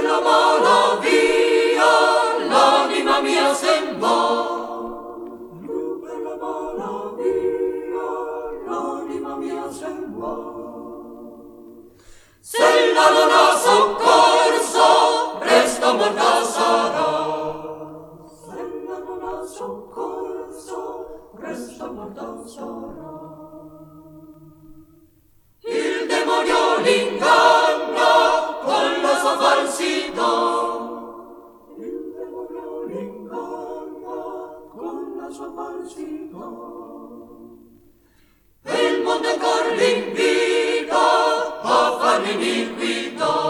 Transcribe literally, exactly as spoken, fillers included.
la mala via, l'anima mia se'n va. Più per la mala via, l'anima mia se'n va. Se la non ha soccorso, presto morta sarà. Se la non ha soccorso, presto morta sarà. Il demonio l'inganna con la sua falsità. Il demonio l'inganna con la sua falsità. E il mondo ancor l'invita a fare l'iniquità.